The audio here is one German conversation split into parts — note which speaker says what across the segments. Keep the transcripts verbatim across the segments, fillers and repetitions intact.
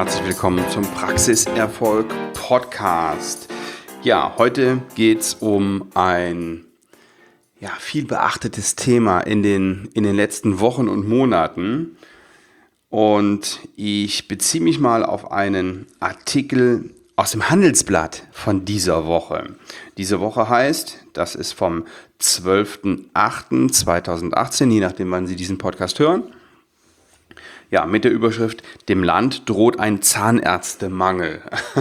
Speaker 1: herzlich willkommen zum Praxiserfolg Podcast. Ja, heute geht es um ein ja, viel beachtetes Thema in den, in den letzten Wochen und Monaten. Und ich beziehe mich mal auf einen Artikel aus dem Handelsblatt von dieser Woche. Diese Woche heißt, das ist vom zwölften achten zweitausendachtzehn, je nachdem, wann Sie diesen Podcast hören. Ja, mit der Überschrift, dem Land droht ein Zahnärztemangel.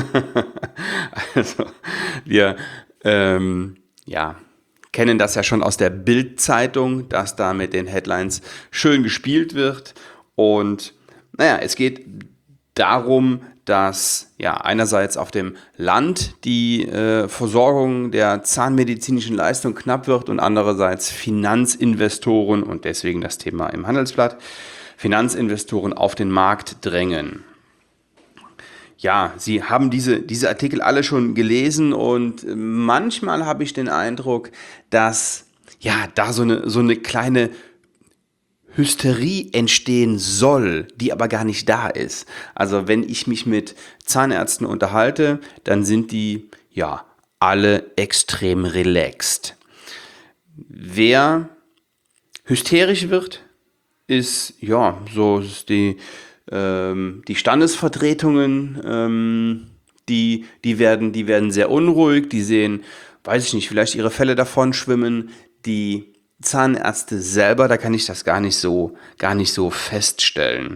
Speaker 1: Also, wir ähm, ja, kennen das ja schon aus der Bild-Zeitung, dass da mit den Headlines schön gespielt wird. Und naja, es geht darum, dass ja einerseits auf dem Land die äh, Versorgung der zahnmedizinischen Leistung knapp wird und andererseits Finanzinvestoren, und deswegen das Thema im Handelsblatt, Finanzinvestoren auf den Markt drängen. Ja, Sie haben diese, diese Artikel alle schon gelesen und manchmal habe ich den Eindruck, dass ja da so eine, so eine kleine Hysterie entstehen soll, die aber gar nicht da ist. Also wenn ich mich mit Zahnärzten unterhalte, dann sind die ja alle extrem relaxed. Wer hysterisch wird, ist ja so ist die ähm, die Standesvertretungen, ähm, die die werden die werden sehr unruhig, die sehen, weiß ich nicht, vielleicht ihre Fälle davon schwimmen. Die Zahnärzte selber, da kann ich das gar nicht so gar nicht so feststellen.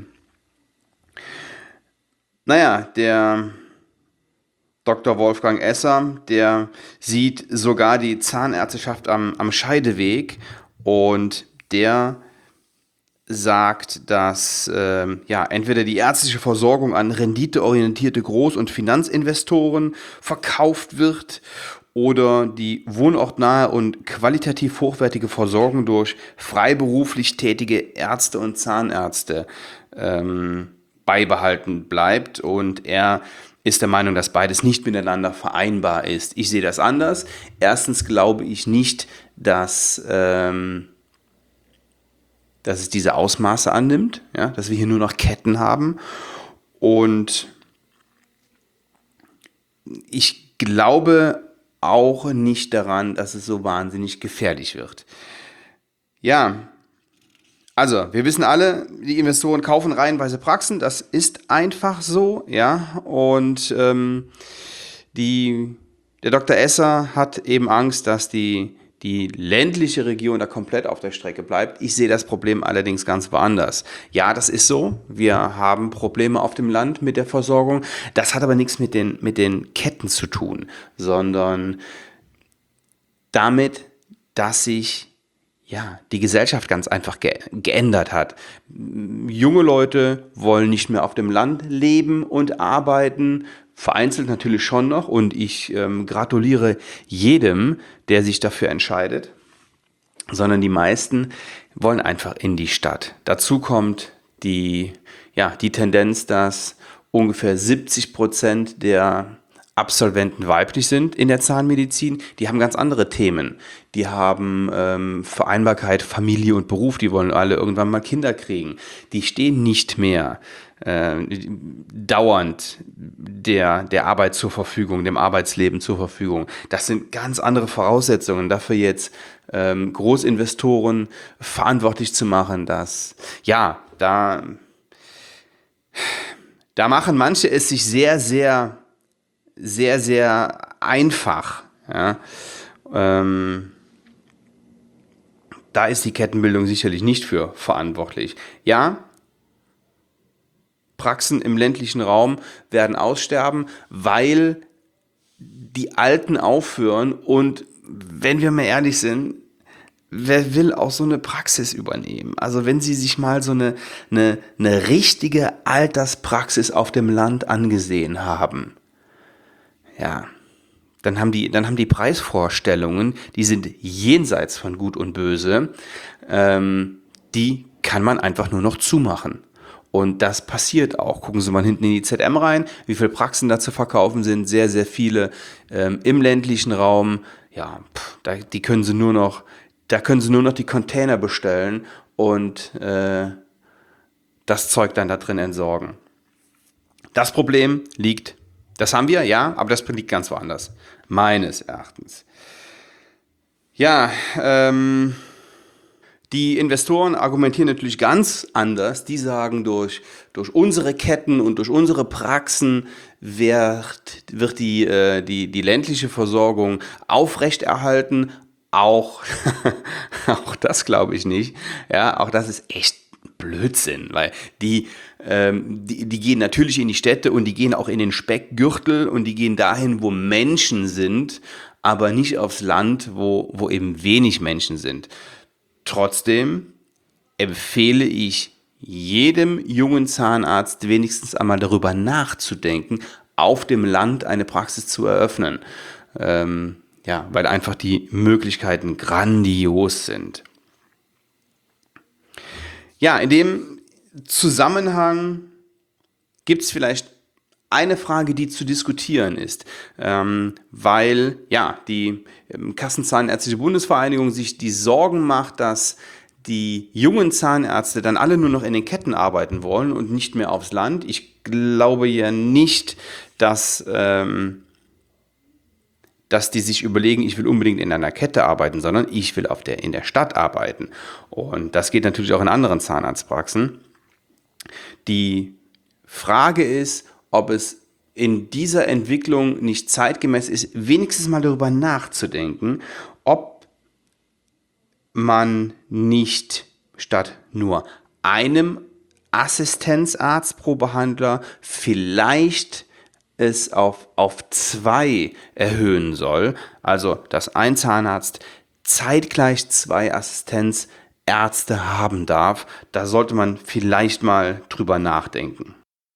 Speaker 1: Naja, der Doktor Wolfgang Esser, der sieht sogar die Zahnärzteschaft am, am Scheideweg, und der sagt, dass äh, ja, entweder die ärztliche Versorgung an renditeorientierte Groß- und Finanzinvestoren verkauft wird oder die wohnortnahe und qualitativ hochwertige Versorgung durch freiberuflich tätige Ärzte und Zahnärzte ähm, beibehalten bleibt. Und er ist der Meinung, dass beides nicht miteinander vereinbar ist. Ich sehe das anders. Erstens glaube ich nicht, dass ähm, dass es diese Ausmaße annimmt, ja, dass wir hier nur noch Ketten haben. Und ich glaube auch nicht daran, dass es so wahnsinnig gefährlich wird. Ja, also wir wissen alle, die Investoren kaufen reihenweise Praxen, das ist einfach so, ja, und ähm, die, der Doktor Esser hat eben Angst, dass die die ländliche Region da komplett auf der Strecke bleibt. Ich sehe das Problem allerdings ganz woanders. Ja, das ist so. Wir haben Probleme auf dem Land mit der Versorgung. Das hat aber nichts mit den, mit den Ketten zu tun, sondern damit, dass sich ja, die Gesellschaft ganz einfach ge- geändert hat. Junge Leute wollen nicht mehr auf dem Land leben und arbeiten, vereinzelt natürlich schon noch, und ich ähm, gratuliere jedem, der sich dafür entscheidet, sondern die meisten wollen einfach in die Stadt. Dazu kommt die, ja, die Tendenz, dass ungefähr siebzig Prozent der Absolventen weiblich sind in der Zahnmedizin. Die haben ganz andere Themen. Die haben ähm, Vereinbarkeit, Familie und Beruf. Die wollen alle irgendwann mal Kinder kriegen. Die stehen nicht mehr äh, dauernd der, der Arbeit zur Verfügung, dem Arbeitsleben zur Verfügung. Das sind ganz andere Voraussetzungen. Dafür jetzt ähm, Großinvestoren verantwortlich zu machen, dass, ja, da, da machen manche es sich sehr, sehr sehr, sehr einfach. Ja. Ähm, da ist die Kettenbildung sicherlich nicht für verantwortlich. Ja, Praxen im ländlichen Raum werden aussterben, weil die Alten aufhören, und wenn wir mal ehrlich sind, wer will auch so eine Praxis übernehmen? Also wenn Sie sich mal so eine, eine, eine richtige Alterspraxis auf dem Land angesehen haben, ja, dann haben die, dann haben die Preisvorstellungen, die sind jenseits von Gut und Böse, ähm, die kann man einfach nur noch zumachen. Und das passiert auch. Gucken Sie mal hinten in die Z M rein, wie viele Praxen da zu verkaufen sind, sehr, sehr viele ähm, im ländlichen Raum. Ja, pff, da, die können Sie nur noch, da können Sie nur noch die Container bestellen und äh, das Zeug dann da drin entsorgen. Das Problem liegt, das haben wir, ja, aber das liegt ganz woanders, meines Erachtens. Ja, ähm, die Investoren argumentieren natürlich ganz anders. Die sagen, durch, durch unsere Ketten und durch unsere Praxen wird, wird die, äh, die, die ländliche Versorgung aufrechterhalten. Auch, auch das glaube ich nicht. Ja, auch das ist echt Blödsinn, weil die, ähm, die, die gehen natürlich in die Städte und die gehen auch in den Speckgürtel und die gehen dahin, wo Menschen sind, aber nicht aufs Land, wo, wo eben wenig Menschen sind. Trotzdem empfehle ich jedem jungen Zahnarzt wenigstens einmal darüber nachzudenken, auf dem Land eine Praxis zu eröffnen. Ähm, ja, weil einfach die Möglichkeiten grandios sind. Ja, in dem Zusammenhang gibt es vielleicht eine Frage, die zu diskutieren ist, ähm, weil ja die ähm, Kassenzahnärztliche Bundesvereinigung sich die Sorgen macht, dass die jungen Zahnärzte dann alle nur noch in den Ketten arbeiten wollen und nicht mehr aufs Land. Ich glaube ja nicht, dass, ähm, dass die sich überlegen, ich will unbedingt in einer Kette arbeiten, sondern ich will auf der, in der Stadt arbeiten. Und das geht natürlich auch in anderen Zahnarztpraxen. Die Frage ist, ob es in dieser Entwicklung nicht zeitgemäß ist, wenigstens mal darüber nachzudenken, ob man nicht statt nur einem Assistenzarzt pro Behandler vielleicht es auf, auf zwei erhöhen soll. Also, dass ein Zahnarzt zeitgleich zwei Assistenzärzte haben darf. Da sollte man vielleicht mal drüber nachdenken.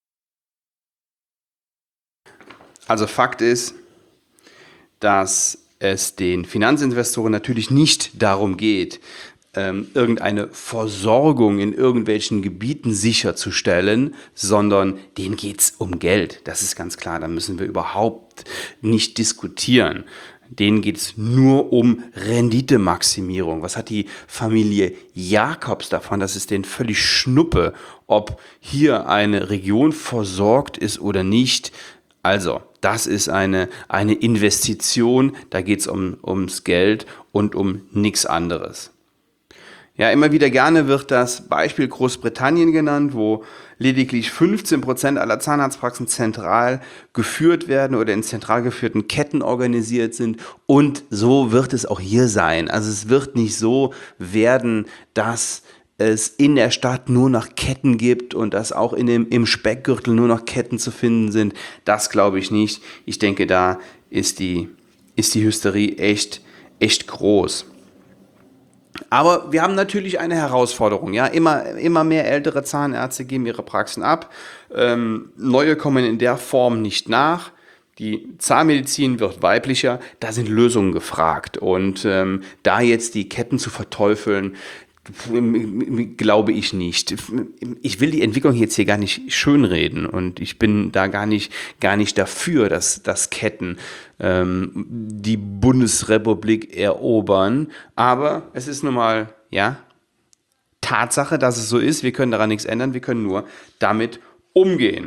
Speaker 1: Also Fakt ist, dass es den Finanzinvestoren natürlich nicht darum geht, ähm, irgendeine Versorgung in irgendwelchen Gebieten sicherzustellen, sondern denen geht es um Geld. Das ist ganz klar, da müssen wir überhaupt nicht diskutieren. Denen geht es nur um Renditemaximierung. Was hat die Familie Jakobs davon? Das ist denen völlig Schnuppe, ob hier eine Region versorgt ist oder nicht. Also, das ist eine, eine Investition, da geht es um, ums Geld und um nichts anderes. Ja, immer wieder gerne wird das Beispiel Großbritannien genannt, wo lediglich fünfzehn Prozent aller Zahnarztpraxen zentral geführt werden oder in zentral geführten Ketten organisiert sind. Und so wird es auch hier sein. Also es wird nicht so werden, dass es in der Stadt nur noch Ketten gibt und dass auch in dem, im Speckgürtel nur noch Ketten zu finden sind. Das glaube ich nicht. Ich denke, da ist die, ist die Hysterie echt, echt groß. Aber wir haben natürlich eine Herausforderung. Ja? Immer, immer mehr ältere Zahnärzte geben ihre Praxen ab. Ähm, neue kommen in der Form nicht nach. Die Zahnmedizin wird weiblicher. Da sind Lösungen gefragt. Und ähm, da jetzt die Ketten zu verteufeln, glaube ich nicht. Ich will die Entwicklung jetzt hier gar nicht schönreden und ich bin da gar nicht, gar nicht dafür, dass, dass Ketten ähm, die Bundesrepublik erobern. Aber es ist nun mal, ja, Tatsache, dass es so ist. Wir können daran nichts ändern. Wir können nur damit umgehen.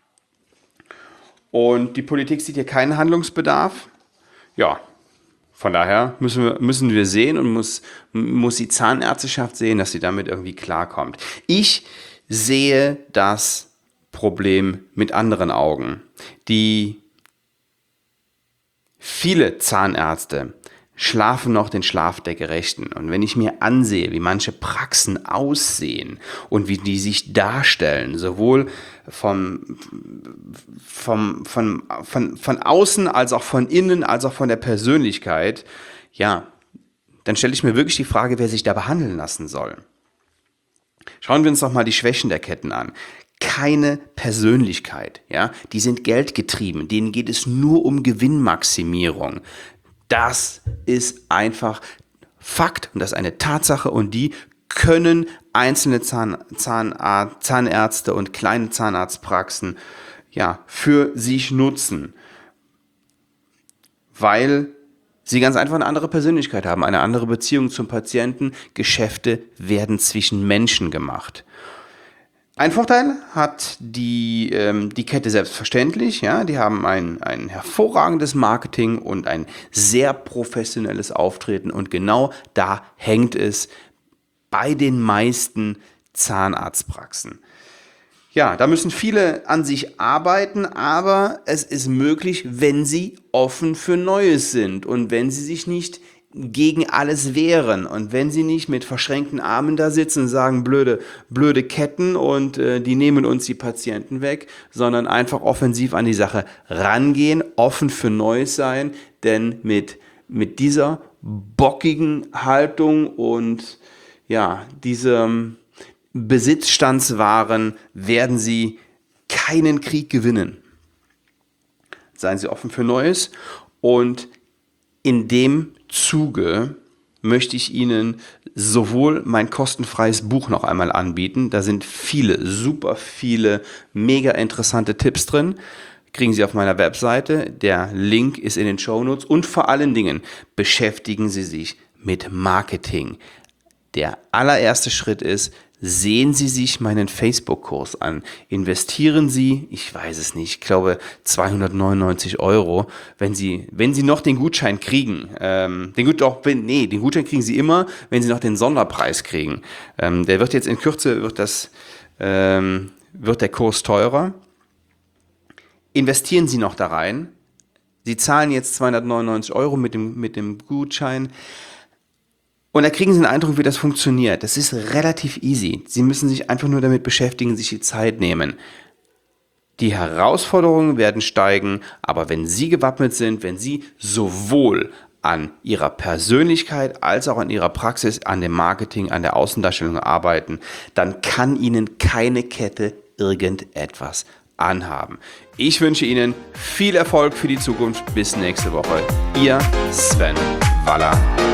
Speaker 1: Und die Politik sieht hier keinen Handlungsbedarf. Ja, von daher müssen wir, müssen wir sehen und muss, muss die Zahnärzteschaft sehen, dass sie damit irgendwie klarkommt. Ich sehe das Problem mit anderen Augen. Die viele Zahnärzte schlafen noch den Schlaf der Gerechten. Und wenn ich mir ansehe, wie manche Praxen aussehen und wie die sich darstellen, sowohl vom, vom, von, von, von außen als auch von innen, als auch von der Persönlichkeit, ja, dann stelle ich mir wirklich die Frage, wer sich da behandeln lassen soll. Schauen wir uns doch mal die Schwächen der Ketten an. Keine Persönlichkeit, ja, die sind geldgetrieben, denen geht es nur um Gewinnmaximierung. Das ist einfach Fakt und das ist eine Tatsache und die können einzelne Zahn, Zahnarzt, Zahnärzte und kleine Zahnarztpraxen ja, für sich nutzen, weil sie ganz einfach eine andere Persönlichkeit haben, eine andere Beziehung zum Patienten. Geschäfte werden zwischen Menschen gemacht. Ein Vorteil hat die, ähm, die Kette selbstverständlich. Ja? Die haben ein, ein hervorragendes Marketing und ein sehr professionelles Auftreten. Und genau da hängt es bei den meisten Zahnarztpraxen. Ja, da müssen viele an sich arbeiten, aber es ist möglich, wenn sie offen für Neues sind und wenn sie sich nicht gegen alles wehren und wenn sie nicht mit verschränkten Armen da sitzen und sagen, blöde, blöde Ketten und äh, die nehmen uns die Patienten weg, sondern einfach offensiv an die Sache rangehen, offen für Neues sein, denn mit, mit dieser bockigen Haltung und ja, diesem Besitzstandswaren werden sie keinen Krieg gewinnen. Seien Sie offen für Neues und in dem Zuge möchte ich Ihnen sowohl mein kostenfreies Buch noch einmal anbieten, da sind viele, super viele, mega interessante Tipps drin, kriegen Sie auf meiner Webseite, der Link ist in den Shownotes und vor allen Dingen beschäftigen Sie sich mit Marketing. Der allererste Schritt ist, sehen Sie sich meinen Facebook-Kurs an. Investieren Sie, ich weiß es nicht, ich glaube zweihundertneunundneunzig Euro, wenn Sie, wenn Sie noch den Gutschein kriegen. Ähm, den, Gut, doch, nee, den Gutschein kriegen Sie immer, wenn Sie noch den Sonderpreis kriegen. Ähm, der wird jetzt in Kürze, wird, das, ähm, wird der Kurs teurer. Investieren Sie noch da rein. Sie zahlen jetzt zweihundertneunundneunzig Euro mit dem, mit dem Gutschein. Und da kriegen Sie einen Eindruck, wie das funktioniert. Das ist relativ easy. Sie müssen sich einfach nur damit beschäftigen, sich die Zeit nehmen. Die Herausforderungen werden steigen, aber wenn Sie gewappnet sind, wenn Sie sowohl an Ihrer Persönlichkeit als auch an Ihrer Praxis, an dem Marketing, an der Außendarstellung arbeiten, dann kann Ihnen keine Kette irgendetwas anhaben. Ich wünsche Ihnen viel Erfolg für die Zukunft. Bis nächste Woche. Ihr Sven Waller.